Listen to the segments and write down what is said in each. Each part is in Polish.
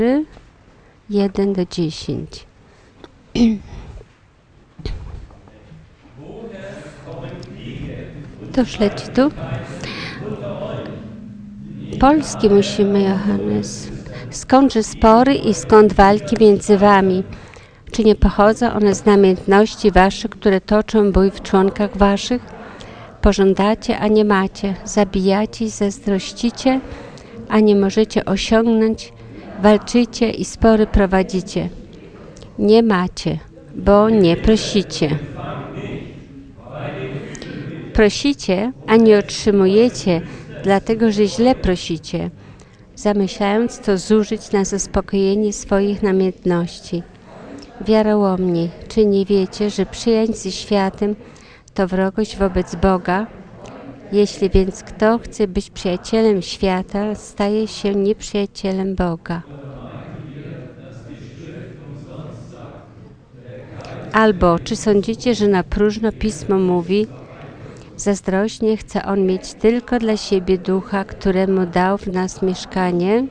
1 do 10. To śledź tu. Polski musimy, Johannes. Skądże spory i skąd walki między wami? Czy nie pochodzą one z namiętności waszych, które toczą bój w członkach waszych? Pożądacie, a nie macie. Zabijacie i zazdrościcie, a nie możecie osiągnąć. Walczycie i spory prowadzicie. Nie macie, bo nie prosicie. Prosicie, a nie otrzymujecie, dlatego że źle prosicie, zamyślając to zużyć na zaspokojenie swoich namiętności. Wiarołomni, czy nie wiecie, że przyjaźń ze światem to wrogość wobec Boga? Jeśli więc kto chce być przyjacielem świata, staje się nieprzyjacielem Boga. Albo czy sądzicie, że na próżno Pismo mówi: zazdrośnie chce on mieć tylko dla siebie ducha, któremu dał w nas mieszkanie?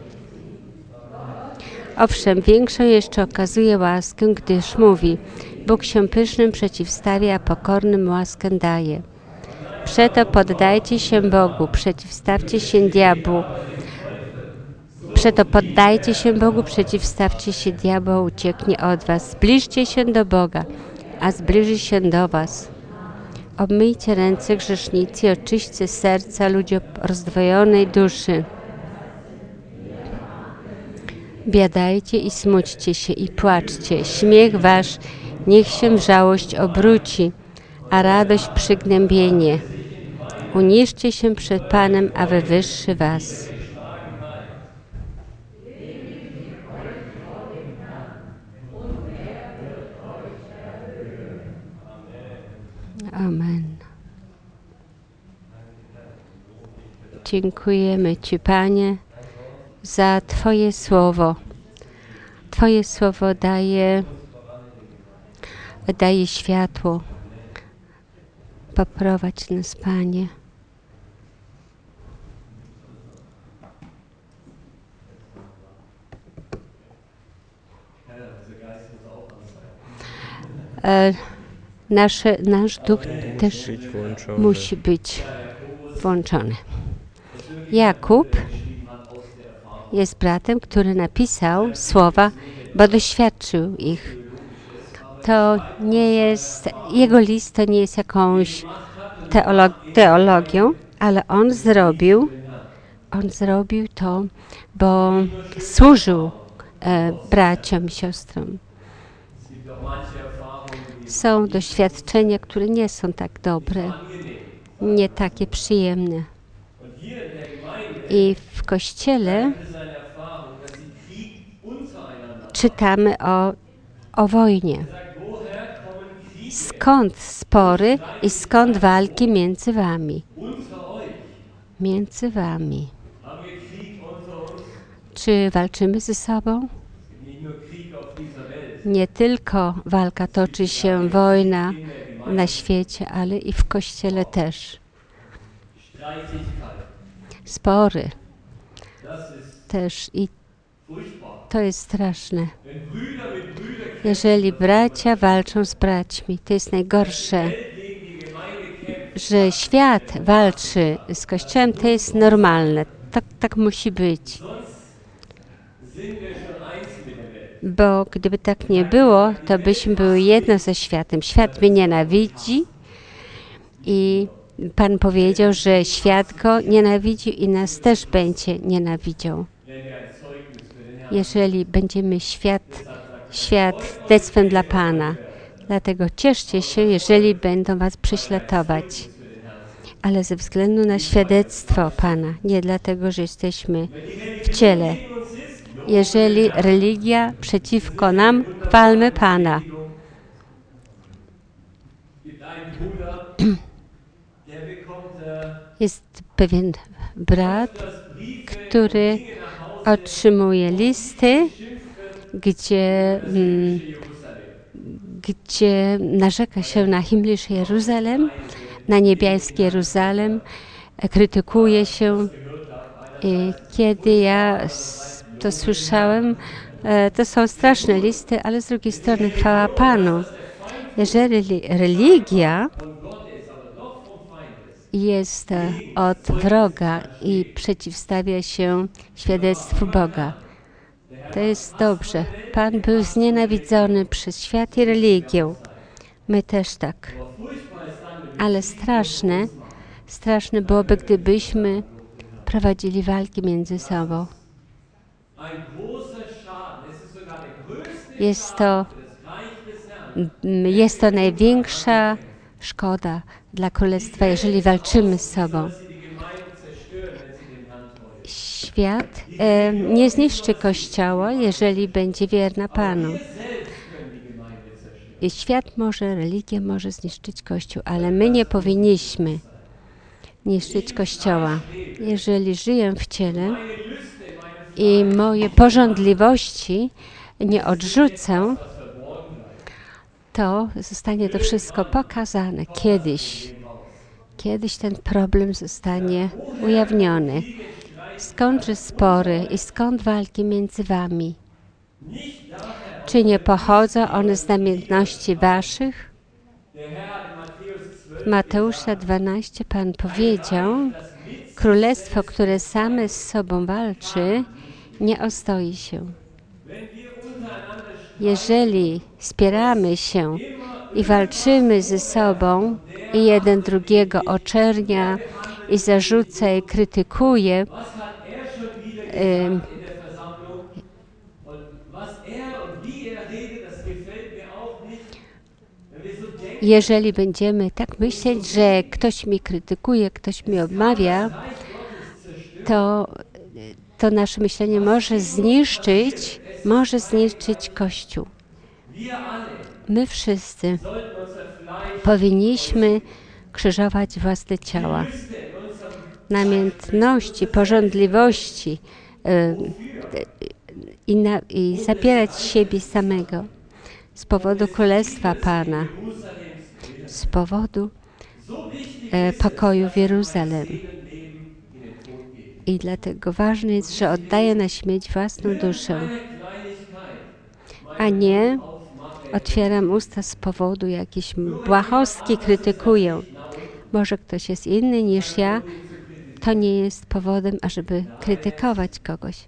Owszem, większą jeszcze okazuje łaskę, gdyż mówi: Bóg się pysznym przeciwstawia, a pokornym łaskę daje. Przeto poddajcie się Bogu, przeciwstawcie się diabłu. Przeto poddajcie się Bogu, przeciwstawcie się diabłu, ucieknie od was. Zbliżcie się do Boga, a zbliży się do was. Obmyjcie ręce grzesznicy i oczyśćcie serca ludzi rozdwojonej duszy. Biadajcie i smućcie się i płaczcie. Śmiech wasz niech się w żałość obróci, a radość w przygnębienie. Uniżcie się przed Panem, a wywyższy was. Amen. Dziękujemy Ci, Panie, za Twoje słowo. Twoje słowo daje światło. Poprowadź nas, Panie. Nasz duch też musi być włączony. Jakub jest bratem, który napisał słowa, bo doświadczył ich. To nie jest, jego list to nie jest jakąś teologią, ale on zrobił to, bo służył braciom i siostrom. Są doświadczenia, które nie są tak dobre, nie takie przyjemne. I w Kościele czytamy o wojnie. Skąd spory i skąd walki między wami? Między wami. Czy walczymy ze sobą? Nie tylko walka toczy się, wojna na świecie, ale i w Kościele też. Spory też i to jest straszne. Jeżeli bracia walczą z braćmi, to jest najgorsze. Że świat walczy z Kościołem, to jest normalne. Tak musi być. Bo gdyby tak nie było, to byśmy były jedno ze światem. Świat mnie nienawidzi i Pan powiedział, że świat go nienawidzi i nas też będzie nienawidział. Jeżeli będziemy świadectwem dla Pana. Dlatego cieszcie się, jeżeli będą was prześladować. Ale ze względu na świadectwo Pana, nie dlatego, że jesteśmy w ciele. Jeżeli religia przeciwko nam, chwalmy Pana. Jest pewien brat, który otrzymuje listy, gdzie narzeka się na himmlische Jeruzalem, na niebieskie Jeruzalem, krytykuje się. I kiedy ja to słyszałem, to są straszne listy, ale z drugiej strony chwała Panu. Jeżeli religia jest od wroga i przeciwstawia się świadectwu Boga, to jest dobrze. Pan był znienawidzony przez świat i religię. My też tak. Ale straszne byłoby, gdybyśmy prowadzili walki między sobą. Jest to największa szkoda dla Królestwa, jeżeli walczymy z sobą. Świat nie zniszczy Kościoła, jeżeli będzie wierna Panu. Świat religia może zniszczyć Kościół, ale my nie powinniśmy niszczyć Kościoła. Jeżeli żyję w ciele i moje pożądliwości nie odrzucę, to zostanie to wszystko pokazane Kiedyś ten problem zostanie ujawniony. Skądże spory i skąd walki między wami? Czy nie pochodzą one z namiętności waszych? W Mateusza 12 Pan powiedział, królestwo, które same z sobą walczy, nie ostoi się. Jeżeli spieramy się i walczymy ze sobą i jeden drugiego oczernia i zarzuca i krytykuje, jeżeli będziemy tak myśleć, że ktoś mnie krytykuje, ktoś mnie odmawia, to nasze myślenie może zniszczyć Kościół. My wszyscy powinniśmy krzyżować własne ciała. Namiętności, pożądliwości i zapierać siebie samego z powodu Królestwa Pana, z powodu pokoju w Jeruzalem. I dlatego ważne jest, że oddaję na śmierć własną duszę, a nie otwieram usta z powodu jakiejś błahostki, krytykuję. Może ktoś jest inny niż ja, to nie jest powodem, ażeby krytykować kogoś.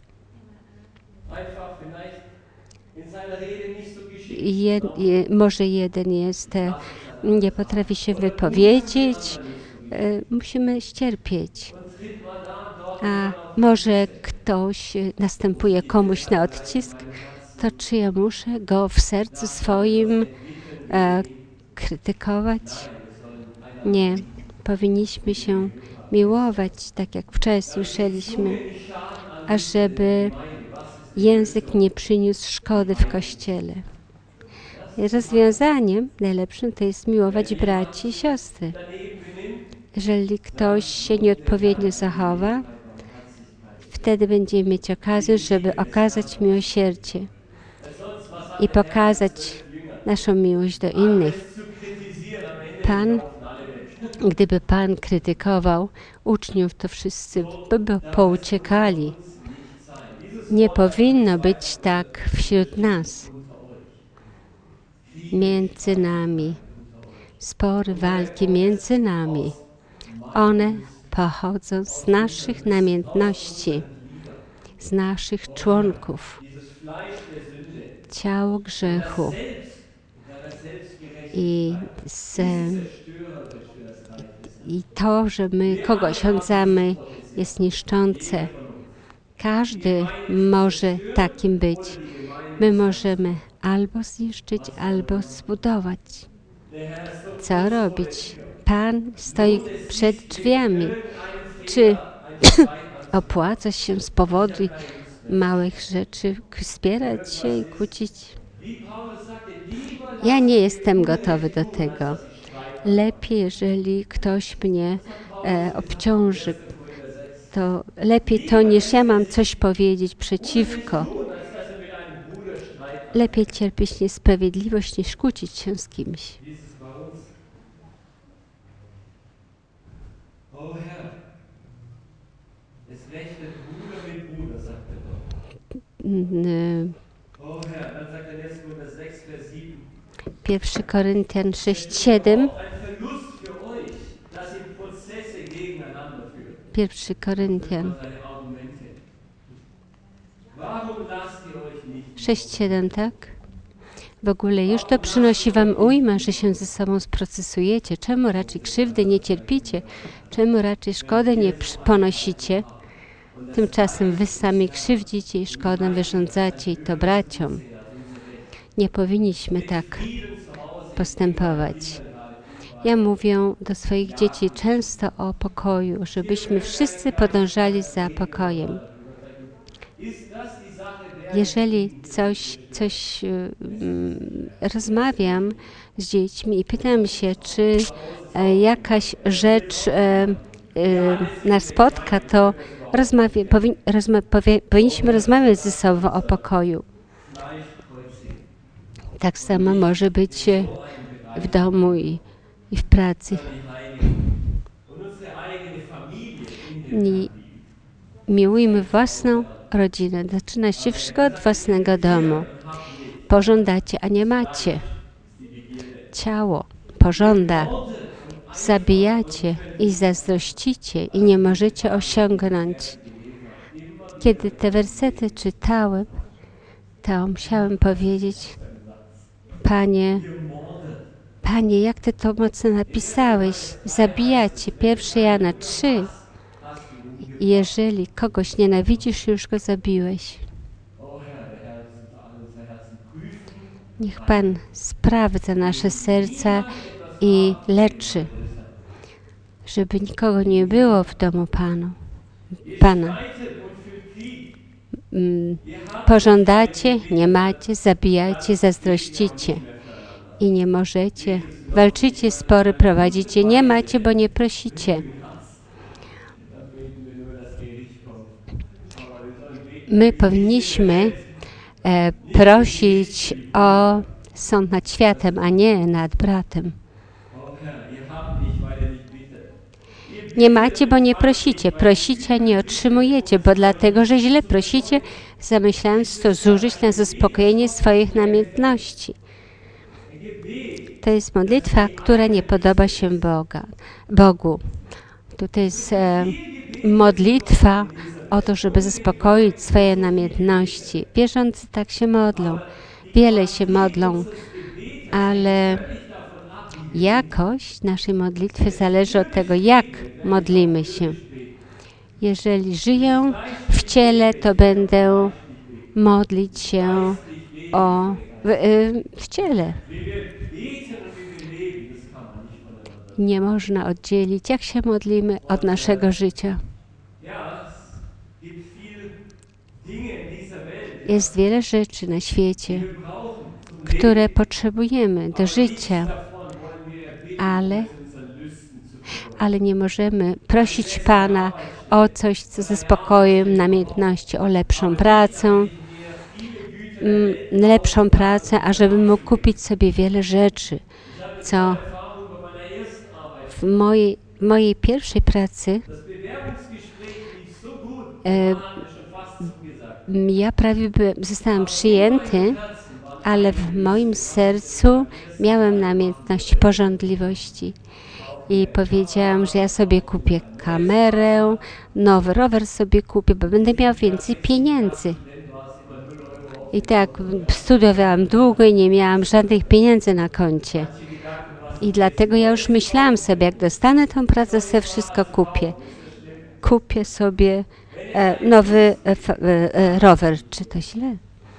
Może jeden nie potrafi się wypowiedzieć, musimy ścierpieć. A może ktoś następuje komuś na odcisk, to czy ja muszę go w sercu swoim krytykować? Nie. Powinniśmy się miłować, tak jak wczoraj słyszeliśmy, ażeby język nie przyniósł szkody w Kościele. Rozwiązaniem najlepszym to jest miłować braci i siostry. Jeżeli ktoś się nieodpowiednio zachowa, wtedy będziemy mieć okazję, żeby okazać miłosierdzie i pokazać naszą miłość do innych. Gdyby Pan krytykował uczniów, to wszyscy by pouciekali. Nie powinno być tak wśród nas, między nami. Spory, walki między nami. One pochodzą z naszych namiętności, z naszych członków. Ciało grzechu i to, że my kogoś osądzamy, jest niszczące. Każdy może takim być. My możemy albo zniszczyć, albo zbudować. Co robić? Pan stoi przed drzwiami. Czy opłaca się z powodu małych rzeczy spierać się i kłócić? Ja nie jestem gotowy do tego. Lepiej, jeżeli ktoś mnie obciąży, to lepiej to, niż ja mam coś powiedzieć przeciwko. Lepiej cierpieć niesprawiedliwość, niż kłócić się z kimś. 1 Koryntian 6:7. 1 Koryntian 6:7, tak? W ogóle już to przynosi wam ujmę, że się ze sobą sprocesujecie. Czemu raczej krzywdy nie cierpicie? Czemu raczej szkodę nie ponosicie? Tymczasem wy sami krzywdzicie i szkodę wyrządzacie, i to braciom. Nie powinniśmy tak postępować. Ja mówię do swoich dzieci często o pokoju, żebyśmy wszyscy podążali za pokojem. Jeżeli rozmawiam z dziećmi i pytam się, czy jakaś rzecz nas spotka, to powinniśmy rozmawiać ze sobą o pokoju. Tak samo może być w domu i w pracy. Miłujmy własną rodzinę. Zaczyna się wszystko od własnego domu. Pożądacie, a nie macie. Ciało pożąda. Zabijacie i zazdrościcie i nie możecie osiągnąć. Kiedy te wersety czytałem, to musiałem powiedzieć: Panie, jak Ty to mocno napisałeś? Zabijacie. 1 Jana 3. Jeżeli kogoś nienawidzisz, już go zabiłeś. Niech Pan sprawdza nasze serca i leczy, żeby nikogo nie było w domu Pana. Pożądacie, nie macie, zabijacie, zazdrościcie i nie możecie. Walczycie, spory prowadzicie, nie macie, bo nie prosicie. My powinniśmy prosić o sąd nad światem, a nie nad bratem. Nie macie, bo nie prosicie. Prosicie, a nie otrzymujecie, bo dlatego, że źle prosicie, zamyślając to zużyć na zaspokojenie swoich namiętności. To jest modlitwa, która nie podoba się Bogu. To jest modlitwa o to, żeby zaspokoić swoje namiętności. Wierzący tak się modlą. Wiele się modlą, ale jakość naszej modlitwy zależy od tego, jak modlimy się. Jeżeli żyję w ciele, to będę modlić się w ciele. Nie można oddzielić, jak się modlimy, od naszego życia. Jest wiele rzeczy na świecie, które potrzebujemy do życia, ale nie możemy prosić Pana o coś, co zaspokoję namiętności, o lepszą pracę, ażeby mógł kupić sobie wiele rzeczy, co w mojej pierwszej pracy ja prawie zostałam przyjęty, ale w moim sercu miałem namiętność pożądliwości. I powiedziałam, że ja sobie kupię kamerę, nowy rower sobie kupię, bo będę miał więcej pieniędzy. I tak studiowałam długo i nie miałam żadnych pieniędzy na koncie. I dlatego ja już myślałam sobie, jak dostanę tą pracę, sobie wszystko kupię. Kupię sobie nowy rower. Czy to źle?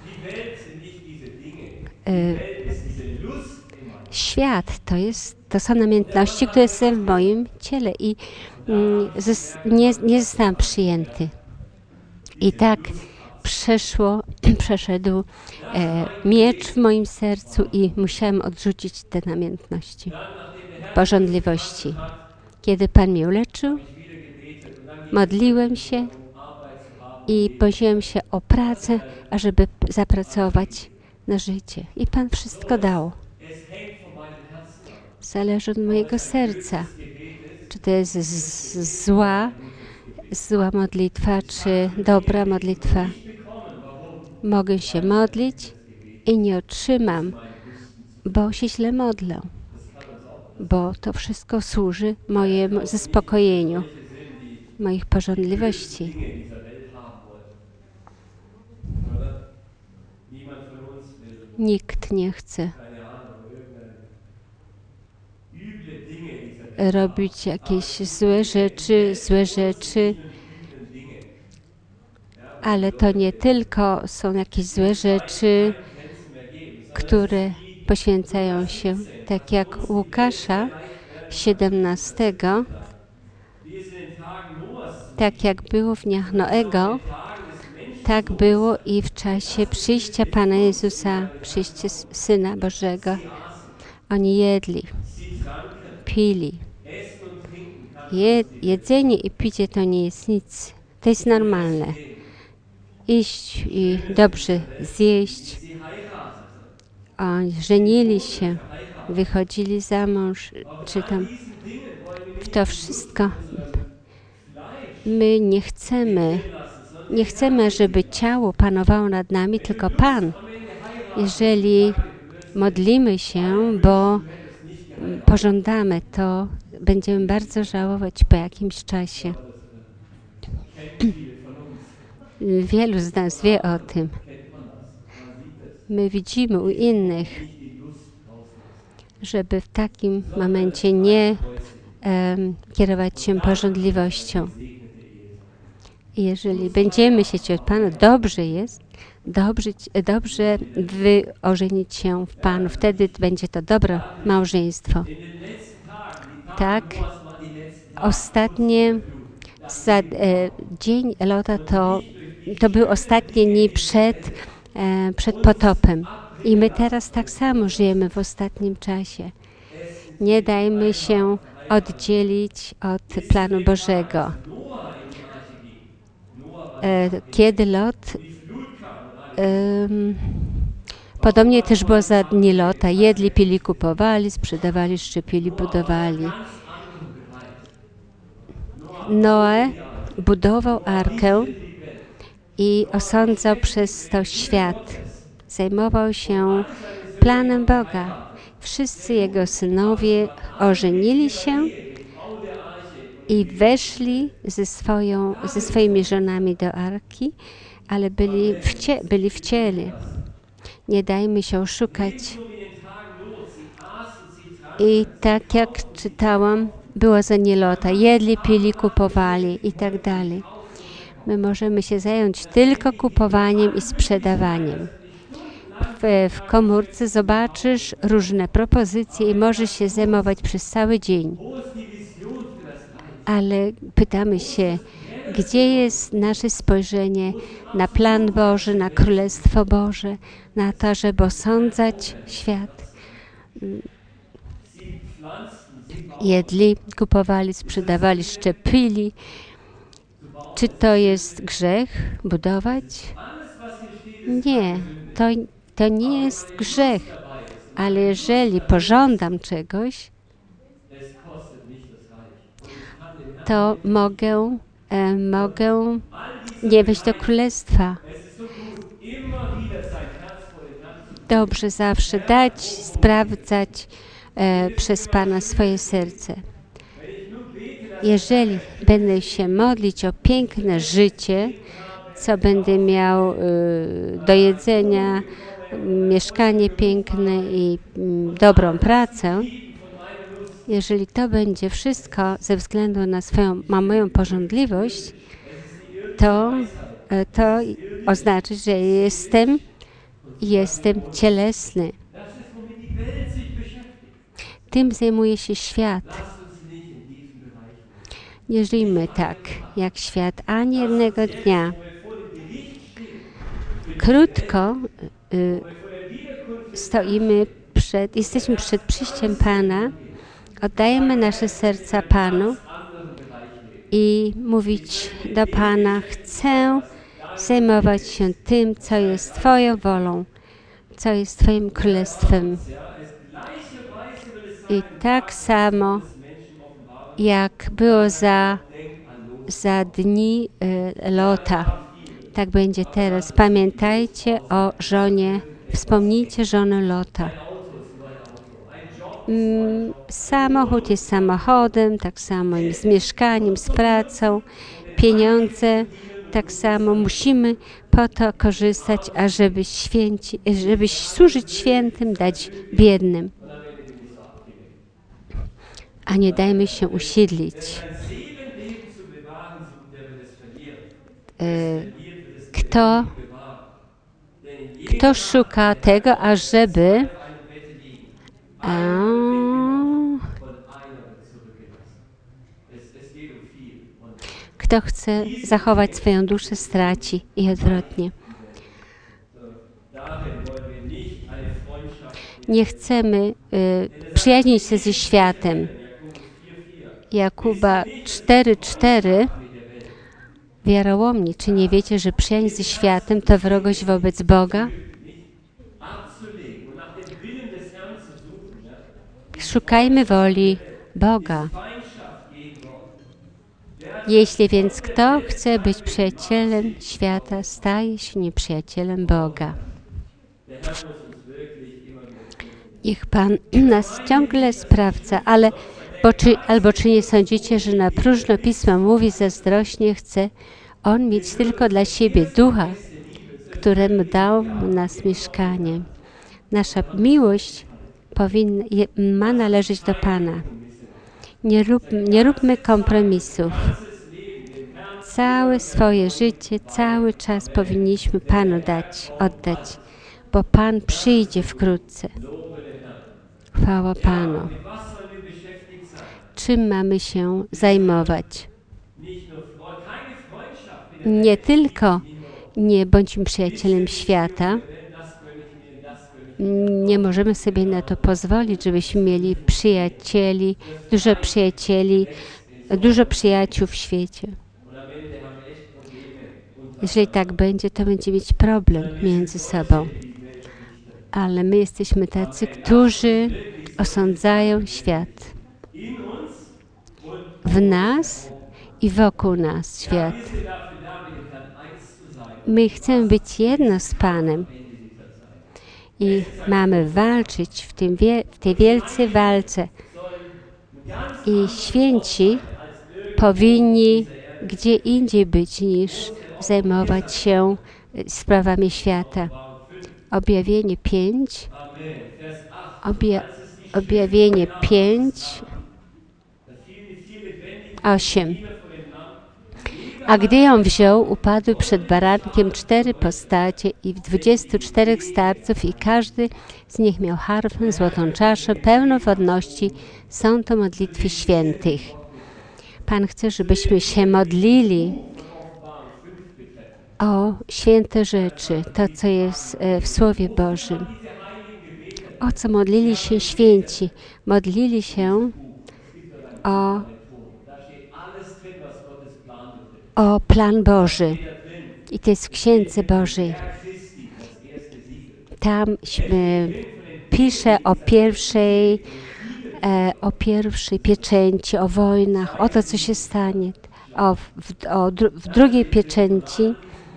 Świat to są namiętności, które są w moim ciele i nie zostałam przyjęty. I tak przeszedł miecz w moim sercu i musiałam odrzucić te namiętności, pożądliwości. Kiedy Pan mnie uleczył, modliłem się i prosiłem się o pracę, ażeby zapracować na życie. I Pan wszystko dał. Zależy od mojego serca, czy to jest zła modlitwa, czy dobra modlitwa. Mogę się modlić i nie otrzymam, bo się źle modlę, bo to wszystko służy mojemu zaspokojeniu, moich pożądliwości. Nikt nie chce robić jakieś złe rzeczy, ale to nie tylko są jakieś złe rzeczy, które poświęcają się, tak jak Łukasza 17, tak jak było w dniach Noego, tak było i w czasie przyjścia Pana Jezusa, przyjścia Syna Bożego. Oni jedli, pili. Jedzenie i picie to nie jest nic, to jest normalne. Iść i dobrze zjeść. Oni żenili się, wychodzili za mąż, czy tam w to wszystko. My nie chcemy, żeby ciało panowało nad nami, tylko Pan. Jeżeli modlimy się, bo pożądamy, to będziemy bardzo żałować po jakimś czasie. Wielu z nas wie o tym. My widzimy u innych, żeby w takim momencie nie kierować się pożądliwością. Jeżeli będziemy się od Pana, dobrze jest, dobrze ożenić się w Panu. Wtedy będzie to dobre małżeństwo. Tak, dzień Lota to był ostatni dzień przed potopem. I my teraz tak samo żyjemy w ostatnim czasie. Nie dajmy się oddzielić od planu Bożego. Kiedy Lot, podobnie też było za dni Lota. Jedli, pili, kupowali, sprzedawali, szczepili, budowali. Noe budował arkę i osądzał przez to świat. Zajmował się planem Boga. Wszyscy jego synowie ożenili się i weszli ze swoimi żonami do arki, ale byli w ciele. Nie dajmy się oszukać. I tak jak czytałam, było za Lota. Jedli, pili, kupowali i tak dalej. My możemy się zająć tylko kupowaniem i sprzedawaniem. W komórce zobaczysz różne propozycje i możesz się zajmować przez cały dzień. Ale pytamy się, gdzie jest nasze spojrzenie na plan Boży, na Królestwo Boże, na to, żeby osądzać świat. Jedli, kupowali, sprzedawali, szczepili. Czy to jest grzech budować? Nie, to nie jest grzech, ale jeżeli pożądam czegoś, to mogę nie wejść do królestwa. Dobrze zawsze dać, sprawdzać przez Pana swoje serce. Jeżeli będę się modlić o piękne życie, co będę miał do jedzenia, mieszkanie piękne i dobrą pracę, jeżeli to będzie wszystko ze względu na moją pożądliwość, to oznacza, że jestem cielesny. Tym zajmuje się świat. Nie żyjmy tak jak świat ani jednego dnia. Krótko jesteśmy przed przyjściem Pana, oddajemy nasze serca Panu i mówić do Pana, chcę zajmować się tym, co jest Twoją wolą, co jest Twoim królestwem. I tak samo, jak było za dni Lota. Tak będzie teraz. Pamiętajcie o żonie, wspomnijcie żonę Lota. Samochód jest samochodem, tak samo z mieszkaniem, z pracą, pieniądze, tak samo musimy po to korzystać, żeby służyć świętym, dać biednym. A nie dajmy się usiedlić. Kto szuka tego, ażeby kto chce zachować swoją duszę, straci i odwrotnie. Nie chcemy przyjaźnić się ze światem. Jakuba 4:4 Wiarołomni, czy nie wiecie, że przyjaźń ze światem to wrogość wobec Boga? Szukajmy woli Boga. Jeśli więc kto chce być przyjacielem świata, staje się nieprzyjacielem Boga. Niech Pan nas ciągle sprawdza, albo czy nie sądzicie, że na próżno Pismo mówi zazdrośnie, chce On mieć tylko dla siebie Ducha, któremu dał nas mieszkanie. Nasza miłość ma należeć do Pana. Nie róbmy kompromisów. Całe swoje życie, cały czas powinniśmy Panu oddać, bo Pan przyjdzie wkrótce. Chwała Panu. Czym mamy się zajmować? Nie tylko nie bądźmy przyjacielem świata. Nie możemy sobie na to pozwolić, żebyśmy mieli dużo przyjaciół w świecie. Jeżeli tak będzie, to będzie mieć problem między sobą. Ale my jesteśmy tacy, którzy osądzają świat. W nas i wokół nas świat. My chcemy być jedno z Panem. I mamy walczyć w tej wielkiej walce. I święci powinni gdzie indziej być, niż zajmować się sprawami świata. Objawienie 5. Objawienie 5. 8. A gdy ją wziął, upadły przed barankiem 4 postacie i 24 starców i każdy z nich miał harfę, złotą czaszę, pełną wodności. Są to modlitwy świętych. Pan chce, żebyśmy się modlili o święte rzeczy, to co jest w Słowie Bożym. O co modlili się święci? Modlili się o plan Boży. I to jest w Księdze Bożej. Tam pisze o pierwszej pieczęci, o wojnach, o to, co się stanie. W drugiej pieczęci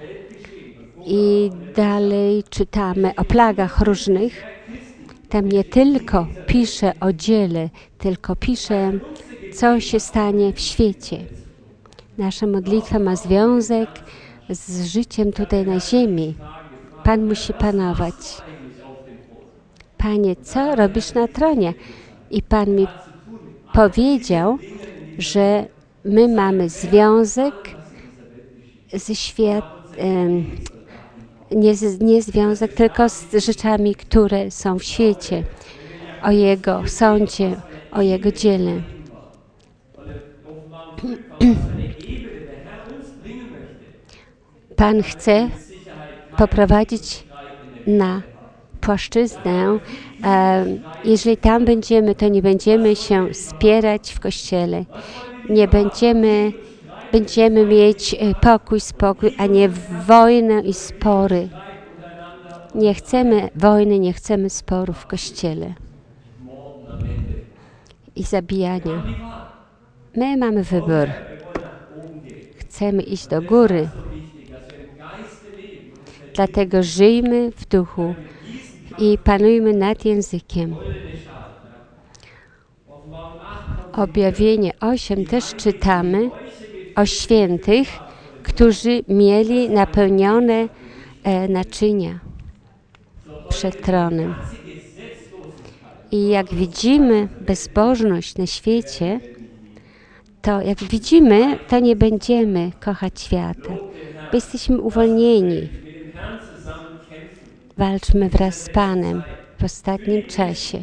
i dalej czytamy o plagach różnych. Tam nie tylko pisze o dziele, tylko pisze, co się stanie w świecie. Nasza modlitwa ma związek z życiem tutaj na ziemi. Pan musi panować. Panie, co robisz na tronie? I Pan mi powiedział, że my mamy związek ze światem, nie związek, tylko z rzeczami, które są w świecie, o Jego sądzie, o Jego dziele. Pan chce poprowadzić na płaszczyznę. Jeżeli tam będziemy, to nie będziemy się spierać w Kościele. Nie będziemy mieć spokój, a nie wojnę i spory. Nie chcemy wojny, nie chcemy sporów w Kościele i zabijania. My mamy wybór. Chcemy iść do góry. Dlatego żyjmy w duchu i panujmy nad językiem. Objawienie 8 też czytamy o świętych, którzy mieli napełnione naczynia przed tronem. I jak widzimy bezbożność na świecie, to jak widzimy, to nie będziemy kochać świata, bo jesteśmy uwolnieni. Walczmy wraz z Panem w ostatnim czasie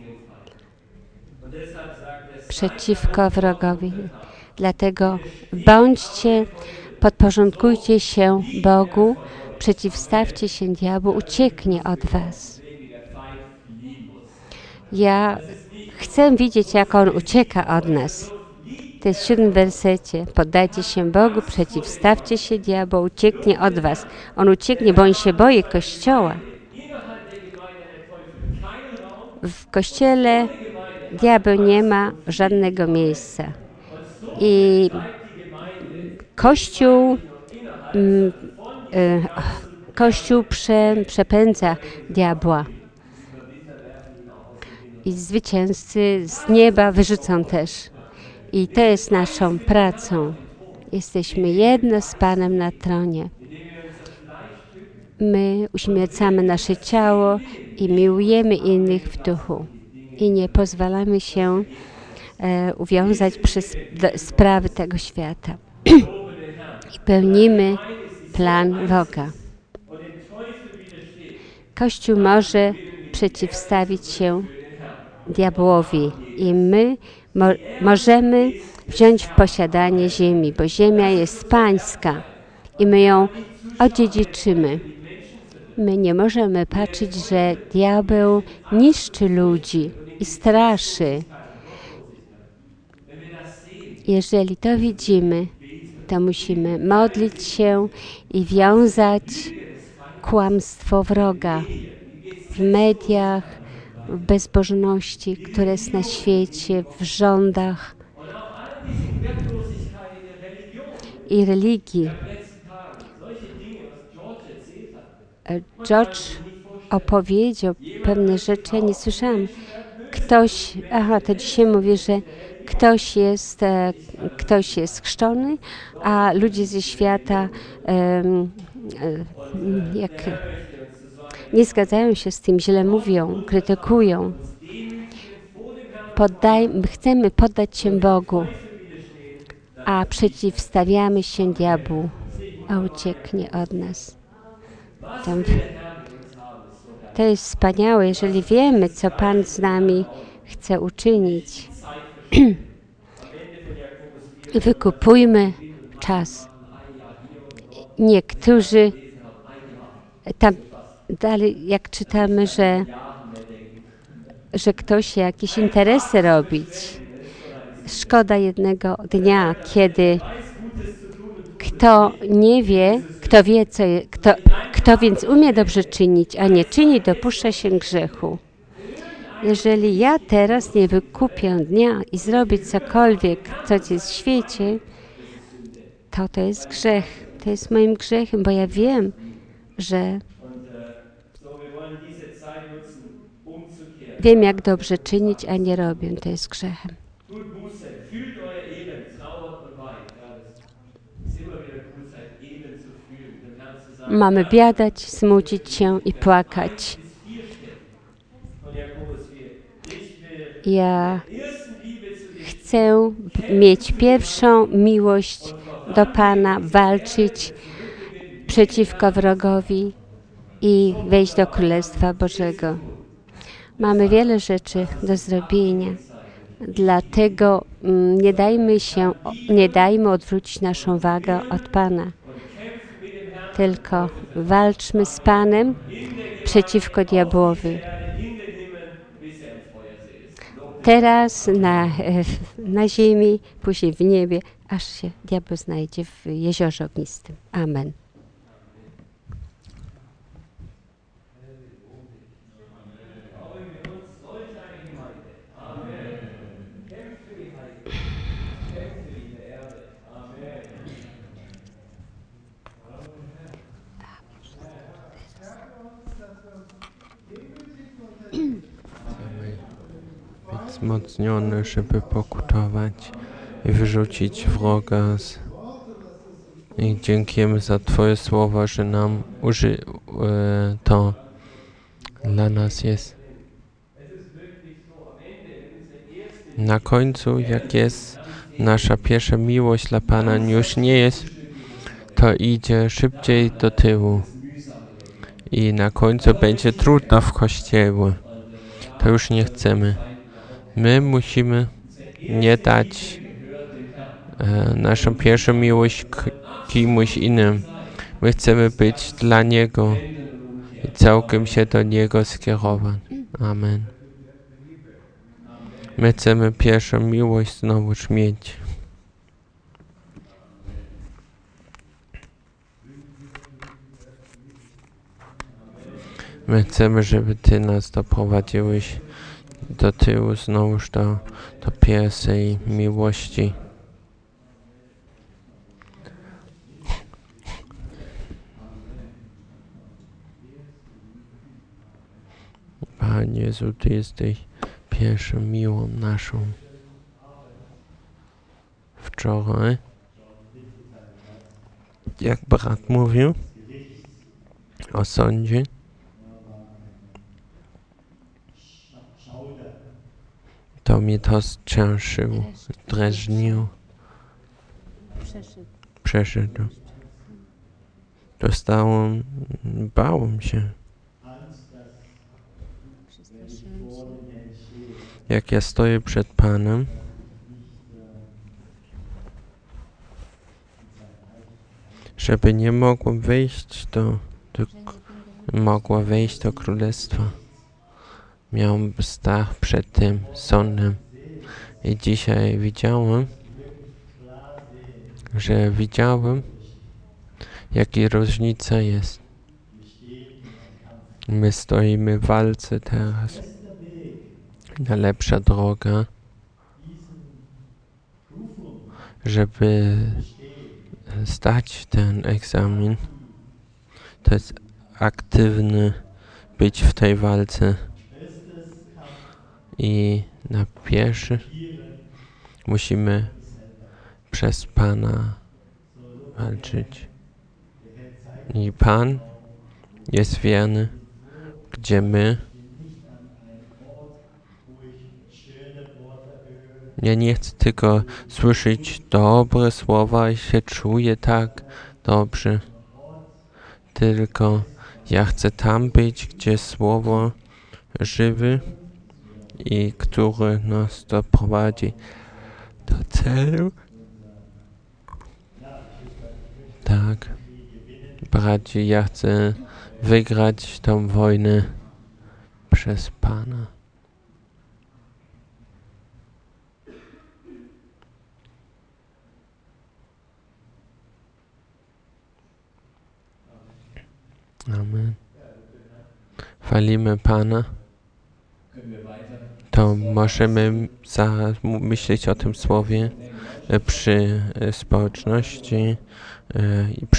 przeciwko wrogowi. Dlatego podporządkujcie się Bogu, przeciwstawcie się diabłu, ucieknie od was. Ja chcę widzieć, jak on ucieka od nas. To jest w 7 wersecie. Poddajcie się Bogu, przeciwstawcie się diabłu, ucieknie od was. On ucieknie, bo on się boi Kościoła. W Kościele diabeł nie ma żadnego miejsca. I Kościół przepędza diabła. I zwycięzcy z nieba wyrzucą też. I to jest naszą pracą. Jesteśmy jedno z Panem na tronie. My uśmiercamy nasze ciało i miłujemy innych w duchu. I nie pozwalamy się uwiązać przez sprawy tego świata. I pełnimy plan Boga. Kościół może przeciwstawić się diabłowi i my możemy wziąć w posiadanie ziemi, bo ziemia jest pańska i my ją odziedziczymy. My nie możemy patrzeć, że diabeł niszczy ludzi i straszy. Jeżeli to widzimy, to musimy modlić się i wiązać kłamstwo wroga w mediach, w bezbożności, które jest na świecie, w rządach i religii. George opowiedział pewne rzeczy, ja nie słyszałam. To dzisiaj mówi, że ktoś jest chrzczony, a ludzie ze świata nie zgadzają się z tym, źle mówią, krytykują. Chcemy poddać się Bogu, a przeciwstawiamy się diabłu, a ucieknie od nas. To jest wspaniałe, jeżeli wiemy, co Pan z nami chce uczynić. Wykupujmy czas. Niektórzy tam dalej, jak czytamy, że ktoś jakieś interesy robić. Szkoda jednego dnia, kiedy kto więc umie dobrze czynić, a nie czyni, dopuszcza się grzechu. Jeżeli ja teraz nie wykupię dnia i zrobię cokolwiek, co jest w świecie, to jest grzech. To jest moim grzechem, bo ja wiem, że wiem, jak dobrze czynić, a nie robię. To jest grzechem. Mamy biadać, smucić się i płakać. Ja chcę mieć pierwszą miłość do Pana, walczyć przeciwko wrogowi i wejść do Królestwa Bożego. Mamy wiele rzeczy do zrobienia, dlatego nie dajmy odwrócić naszą uwagę od Pana. Tylko walczmy z Panem przeciwko diabłowi. Teraz na ziemi, później w niebie, aż się diabeł znajdzie w jeziorze ognistym. Amen. wzmocnione, żeby pokutować i wyrzucić wroga i dziękujemy za Twoje słowa, że nam to dla nas jest. Na końcu, jak jest nasza pierwsza miłość dla Pana już nie jest, to idzie szybciej do tyłu. I na końcu będzie trudno w Kościele. To już nie chcemy. My musimy nie dać naszą pierwszą miłość kimś innym. My chcemy być dla Niego i całkiem się do Niego skierować. Amen. My chcemy pierwszą miłość znowu mieć. My chcemy, żeby Ty nas doprowadziłeś do tyłu znowuż do pierwszej miłości. Panie Jezu, Ty jesteś pierwszą miłą naszą. Wczoraj, jak brat mówił o sądzie, to mnie to zciężyło, drażniło. Przeszedł. Bałem się. Jak ja stoję przed Panem, żeby nie mogła wejść do Królestwa. Miałem strach przed tym sądem. I dzisiaj widziałem, jaka różnica jest. My stoimy w walce teraz. Najlepsza droga, żeby zdać ten egzamin, to jest aktywny być w tej walce. I na pierwszy musimy przez Pana walczyć. I Pan jest wierny, gdzie my. Ja nie chcę tylko słyszeć dobre słowa i się czuję tak dobrze. Tylko ja chcę tam być, gdzie słowo żywe i które nas doprowadzi do celu. Tak, bracie, ja chcę wygrać tą wojnę przez Pana. Amen. Chwalimy Pana. To możemy zaraz myśleć o tym słowie przy społeczności i przy